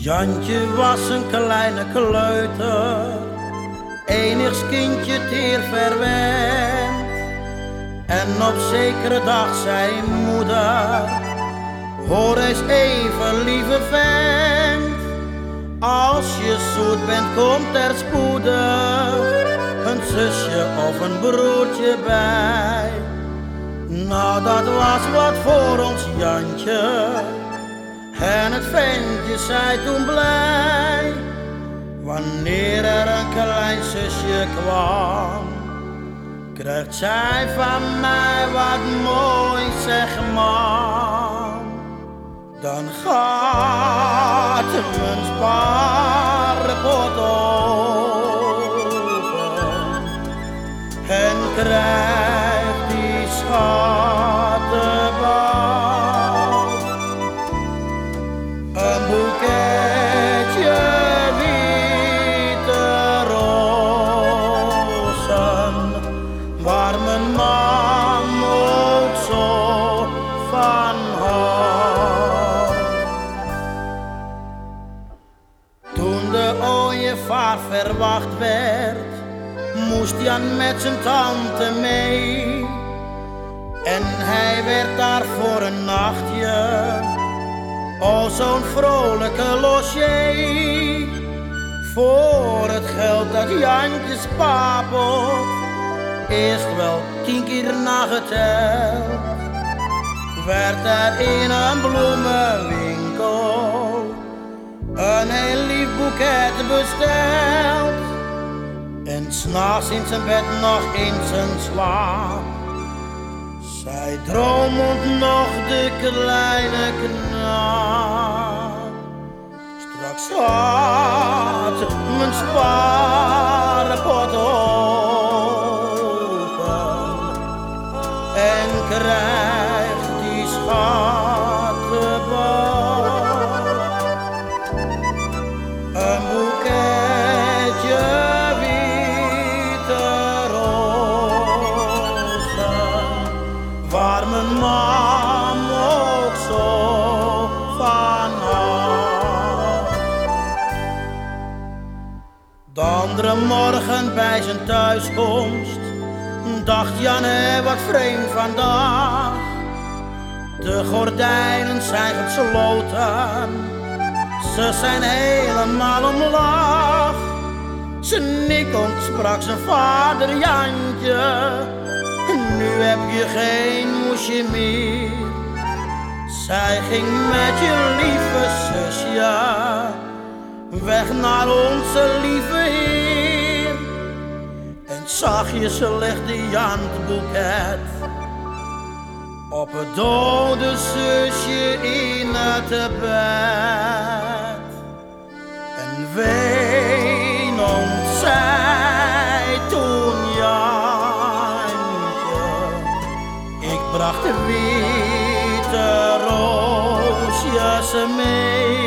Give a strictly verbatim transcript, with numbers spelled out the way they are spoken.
Jantje was een kleine kleuter, enigs kindje teer verwend. En op zekere dag zei moeder: hoor eens even, lieve vent, als je zoet bent komt er spoedig een zusje of een broertje bij. Nou, dat was wat voor ons Jantje, en het ventje zei toen blij. Wanneer er een klein zusje kwam, krijgt zij van mij wat moois, zeg man. Dan gaat mijn spaarpot open en krijgt die schattenbouw een boeketje witte rozen, waar mijn mam ook zo van houdt. Toen de ooievaar verwacht werd, moest Jan met zijn tante mee. En hij werd daar voor een nachtje, oh zo'n vrolijke logé. Voor het geld dat Jantje spaarpot eerst wel tien keer nageteld, werd er in een bloemenwinkel een heel lief boeket besteld. En 's nachts in zijn bed nog in zijn slaap, zij dromend nog de kleine knaap. Straks gaat mijn spaarpot open en krijgt die schattenbouw een boeketje witte rozen, waar mijn mam ook zo van houdt. De andere morgen bij zijn thuiskomst dacht Jan, hé, wat vreemd vandaag. De gordijnen zijn gesloten, ze zijn helemaal omlaag. Ze nikkend sprak zijn vader Jantje: nu heb je geen moesje meer. Zij ging met je lieve zusje weg naar onze lieve Heer. En zag je, ze legde Jan het boeket op het dode zusje in het bed. En weenend zei toen Jantje: ik bracht de witte roosjes mee.